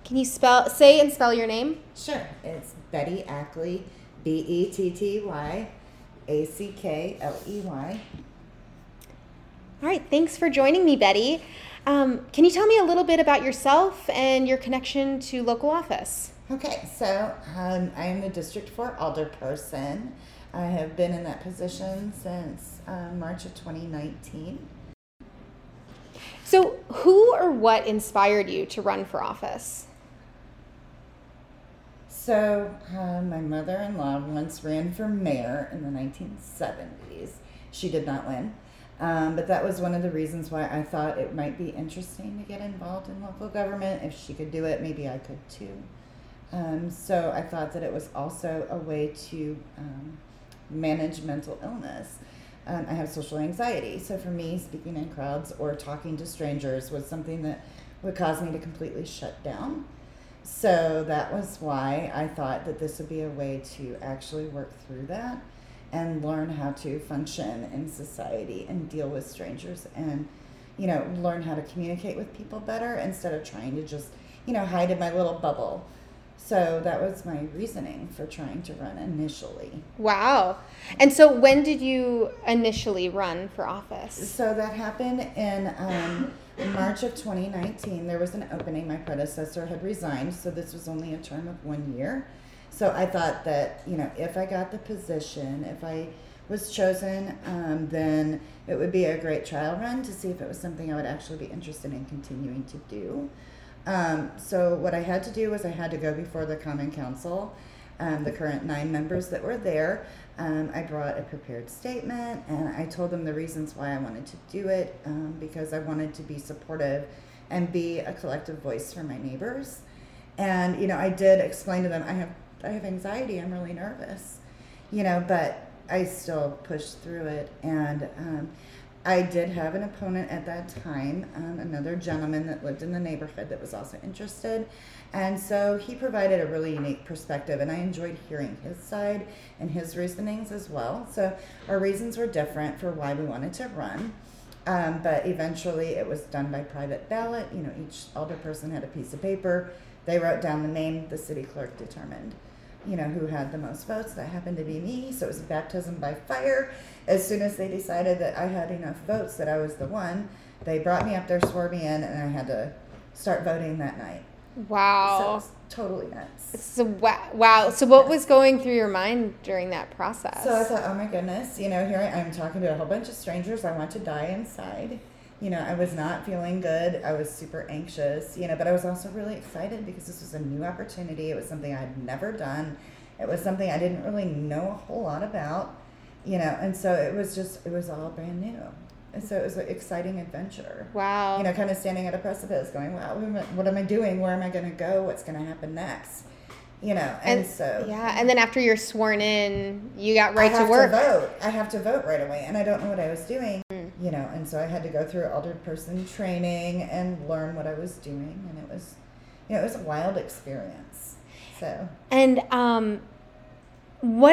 Can you say and spell your name? Sure. It's Betty Ackley, Betty Ackley. All right, thanks for joining me, Betty. Can you tell me a little bit about yourself and your connection to local office? Okay, so I am the District 4 alderperson. I have been in that position since March of 2019. So who or what inspired you to run for office? So my mother-in-law once ran for mayor in the 1970s. She did not win. But that was one of the reasons why I thought it might be interesting to get involved in local government. If she could do it, maybe I could too. So I thought that it was also a way to manage mental illness. I have social anxiety, so for me, speaking in crowds or talking to strangers was something that would cause me to completely shut down. So that was why I thought that this would be a way to actually work through that and learn how to function in society and deal with strangers and, learn how to communicate with people better instead of trying to just, hide in my little bubble. So that was my reasoning for trying to run initially. Wow. And so when did you initially run for office? So that happened in March of 2019. There was an opening. My predecessor had resigned, so this was only a term of 1 year. So I thought that, if I got the position, if I was chosen, then it would be a great trial run to see if it was something I would actually be interested in continuing to do. So what I had to do was I had to go before the Common Council, the current 9 members that were there. I brought a prepared statement and I told them the reasons why I wanted to do it, because I wanted to be supportive and be a collective voice for my neighbors. And, I did explain to them, I have anxiety, I'm really nervous, but I still pushed through it. And I did have an opponent at that time, another gentleman that lived in the neighborhood that was also interested. And so he provided a really unique perspective, and I enjoyed hearing his side and his reasonings as well. So our reasons were different for why we wanted to run. But eventually it was done by private ballot. Each alderperson had a piece of paper. They wrote down the name, the city clerk determined who had the most votes. That happened to be me, so it was baptism by fire. As soon as they decided that I had enough votes that I was the one, they brought me up there, swore me in, and I had to start voting that night. Wow. So it was totally nuts. So, wow. So what was going through your mind during that process? So I thought, oh my goodness, here I am talking to a whole bunch of strangers. I want to die inside. I was not feeling good. I was super anxious, but I was also really excited because this was a new opportunity. It was something I had never done. It was something I didn't really know a whole lot about, and so it was all brand new. And so it was an exciting adventure. Wow. Kind of standing at a precipice going, wow, what am I doing? Where am I going to go? What's going to happen next? And so. Yeah, and then after you're sworn in, you got right to work. I have to vote right away, and I don't know what I was doing. And so I had to go through alderperson training and learn what I was doing, and it was a wild experience. So. And what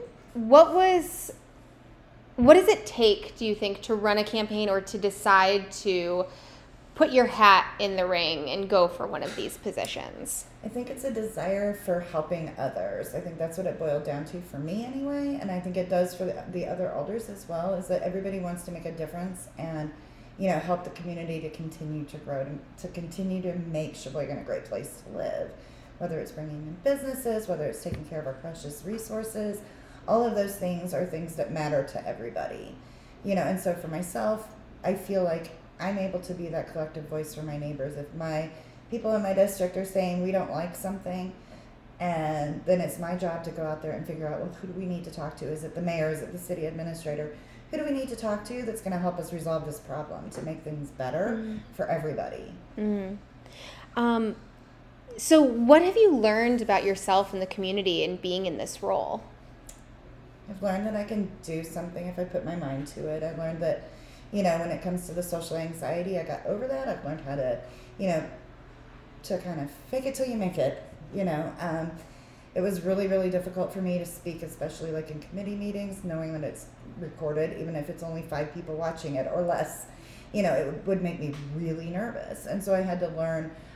does it take, do you think, to run a campaign or to decide to put your hat in the ring and go for one of these positions? I think it's a desire for helping others. I think that's what it boiled down to for me anyway, and I think it does for the other alders as well, is that everybody wants to make a difference and, help the community to continue to grow, to continue to make Sheboygan a great place to live, whether it's bringing in businesses, whether it's taking care of our precious resources. All of those things are things that matter to everybody, and so for myself, I feel like I'm able to be that collective voice for my neighbors. If my people in my district are saying we don't like something, and then it's my job to go out there and figure out, well, who do we need to talk to? Is it the mayor? Is it the city administrator? Who do we need to talk to that's going to help us resolve this problem to make things better for everybody? Mm-hmm. So what have you learned about yourself and the community in being in this role? I've learned that I can do something if I put my mind to it. I've learned that, when it comes to the social anxiety, I got over that. I've learned how to, to kind of fake it till you make it, It was really, really difficult for me to speak, especially like in committee meetings, knowing that it's recorded, even if it's only 5 people watching it or less. It would make me really nervous. And so I had to learn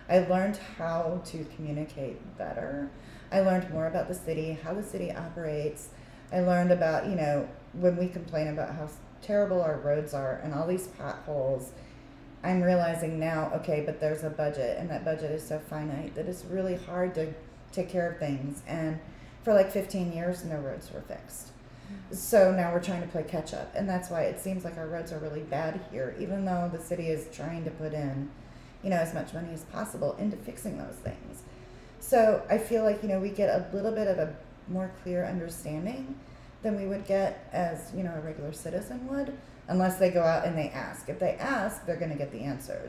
I learned how to communicate better. I learned more about the city, how the city operates. I learned about, when we complain about how terrible our roads are and all these potholes, I'm realizing now, okay, but there's a budget, and that budget is so finite that it's really hard to take care of things. And for like 15 years, no roads were fixed. So now we're trying to play catch up, and that's why it seems like our roads are really bad here, even though the city is trying to put in, as much money as possible into fixing those things. So I feel like, we get a little bit of a more clear understanding than we would get as, a regular citizen would, unless they go out and they ask. If they ask, they're going to get the answers.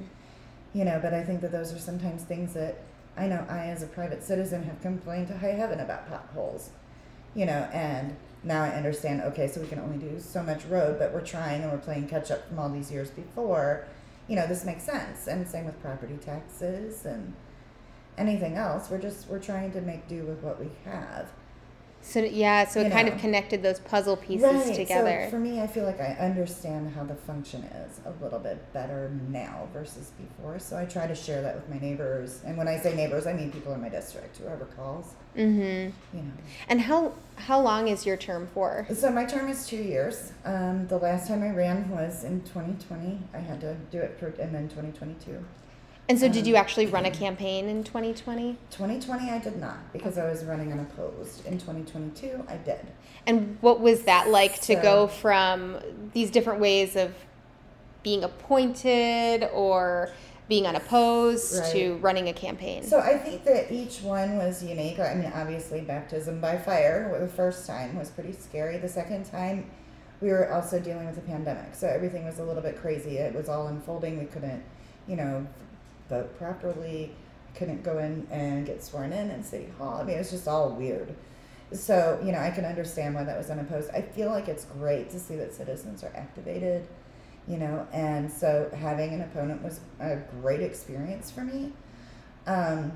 But I think that those are sometimes things that I know I, as a private citizen, have complained to high heaven about potholes, and now I understand, okay, so we can only do so much road, but we're trying and we're playing catch up from all these years before. This makes sense. And same with property taxes and anything else. We're trying to make do with what we have. So it kind of connected those puzzle pieces together. So for me, I feel like I understand how the function is a little bit better now versus before. So I try to share that with my neighbors. And when I say neighbors, I mean people in my district, whoever calls. And how long is your term for? So my term is 2 years. The last time I ran was in 2020. I had to do it and then 2022. And so did you actually run a campaign in 2020? 2020 I did not, because I was running unopposed. In 2022 I did. And what was that like to go from these different ways of being appointed or being unopposed to running a campaign? So I think that each one was unique. I mean, obviously baptism by fire the first time was pretty scary. The second time we were also dealing with a pandemic. So everything was a little bit crazy. It was all unfolding. We couldn't, vote properly. Couldn't go in and get sworn in City Hall. I mean, it was just all weird. So, I can understand why that was unopposed. I feel like it's great to see that citizens are activated, and so having an opponent was a great experience for me. I'm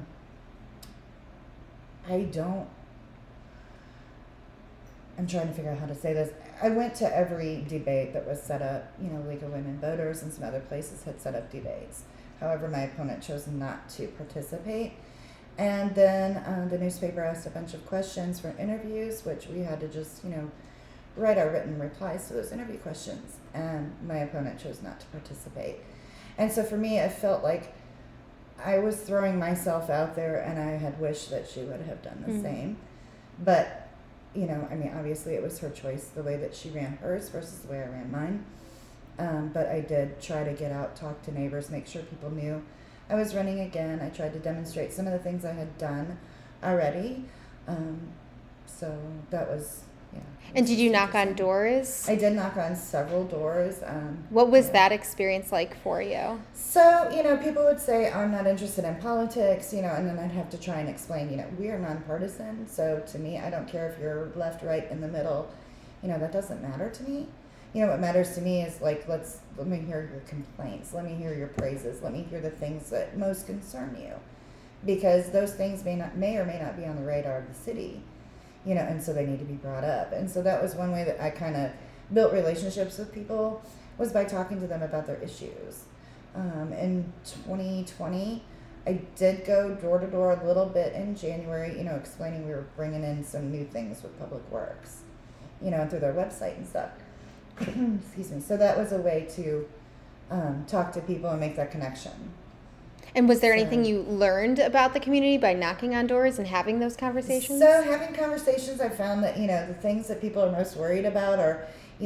trying to figure out how to say this. I went to every debate that was set up. League of Women Voters and some other places had set up debates. However, my opponent chose not to participate. And then the newspaper asked a bunch of questions for interviews, which we had to just, write our written replies to those interview questions. And my opponent chose not to participate. And so for me, it felt like I was throwing myself out there, and I had wished that she would have done the same. But, obviously it was her choice, the way that she ran hers versus the way I ran mine. But I did try to get out, talk to neighbors, make sure people knew I was running again. I tried to demonstrate some of the things I had done already. So that was, And did you knock on doors? I did knock on several doors. What was that experience like for you? So, people would say, I'm not interested in politics, and then I'd have to try and explain, we are nonpartisan. So to me, I don't care if you're left, right, in the middle. That doesn't matter to me. What matters to me is let me hear your complaints. Let me hear your praises. Let me hear the things that most concern you, because those things may or may not be on the radar of the city, and so they need to be brought up. And so that was one way that I kind of built relationships with people, was by talking to them about their issues. In 2020, I did go door to door a little bit in January, explaining we were bringing in some new things with Public Works, through their website and stuff. Excuse me. So that was a way to talk to people and make that connection. And was there anything you learned about the community by knocking on doors and having those conversations? So having conversations, I found that, the things that people are most worried about are,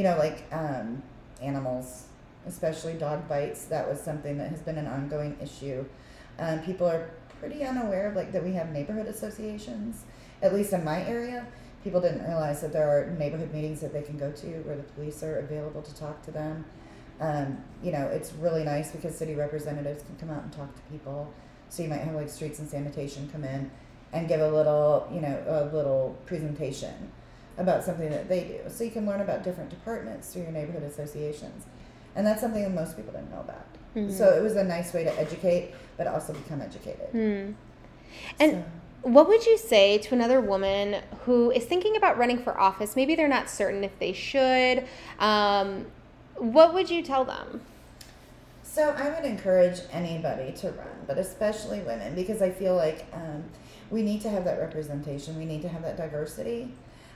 animals, especially dog bites. That was something that has been an ongoing issue. People are pretty unaware of, that we have neighborhood associations, at least in my area. People didn't realize that there are neighborhood meetings that they can go to where the police are available to talk to them. It's really nice because city representatives can come out and talk to people. So you might have streets and sanitation come in and give a little presentation about something that they do. So you can learn about different departments through your neighborhood associations. And that's something that most people didn't know about. So it was a nice way to educate, but also become educated. And what would you say to another woman who is thinking about running for office? Maybe they're not certain if they should. What would you tell them? So I would encourage anybody to run, but especially women, because I feel like we need to have that representation. We need to have that diversity.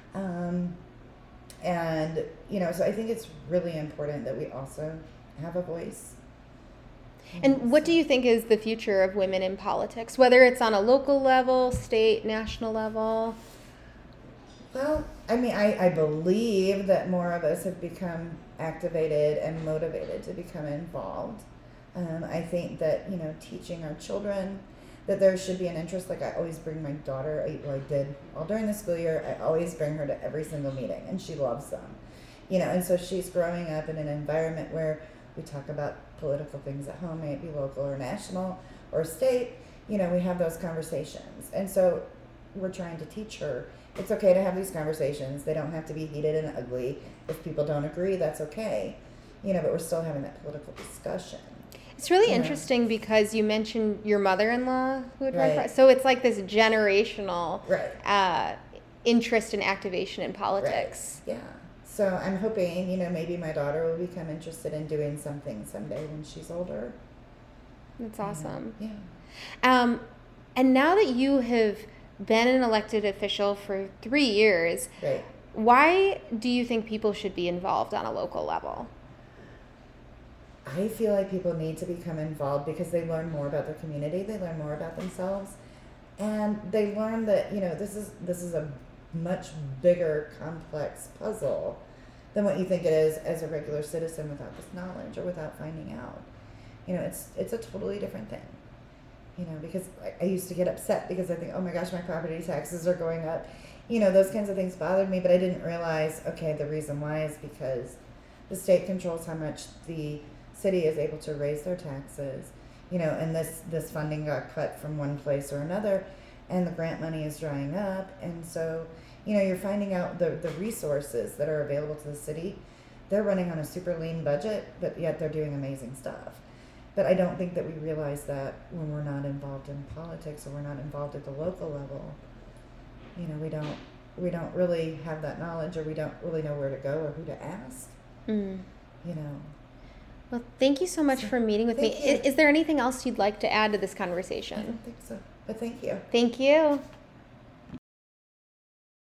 And, so I think it's really important that we also have a voice. And what do you think is the future of women in politics, whether it's on a local level, state, national level? Well, I mean, I believe that more of us have become activated and motivated to become involved. I think that, teaching our children that there should be an interest. Like I always bring my daughter, I did all during the school year, I always bring her to every single meeting, and she loves them. And so she's growing up in an environment where we talk about political things at home, may it be local or national or state. We have those conversations. And so we're trying to teach her it's okay to have these conversations. They don't have to be heated and ugly. If people don't agree, that's okay. But we're still having that political discussion. It's really interesting because you mentioned your mother-in-law who would run. Right. So it's like this generational Right. Interest and activation in politics. Right. Yeah. So I'm hoping, maybe my daughter will become interested in doing something someday when she's older. That's awesome. Yeah. And now that you have been an elected official for 3 years, Right. why do you think people should be involved on a local level? I feel like people need to become involved because they learn more about their community, they learn more about themselves, and they learn that, this is a much bigger, complex puzzle than what you think it is as a regular citizen without this knowledge or without finding out. It's a totally different thing. Because I used to get upset because I think, oh my gosh, my property taxes are going up. Those kinds of things bothered me, but I didn't realize, okay, the reason why is because the state controls how much the city is able to raise their taxes, and this funding got cut from one place or another, and the grant money is drying up, and so, you're finding out the resources that are available to the city. They're running on a super lean budget, but yet they're doing amazing stuff. But I don't think that we realize that when we're not involved in politics or we're not involved at the local level. We don't really have that knowledge, or we don't really know where to go or who to ask. Well, thank you so much for meeting with me. Thank you. Is there anything else you'd like to add to this I conversation? don't think so, but thank you. Thank you.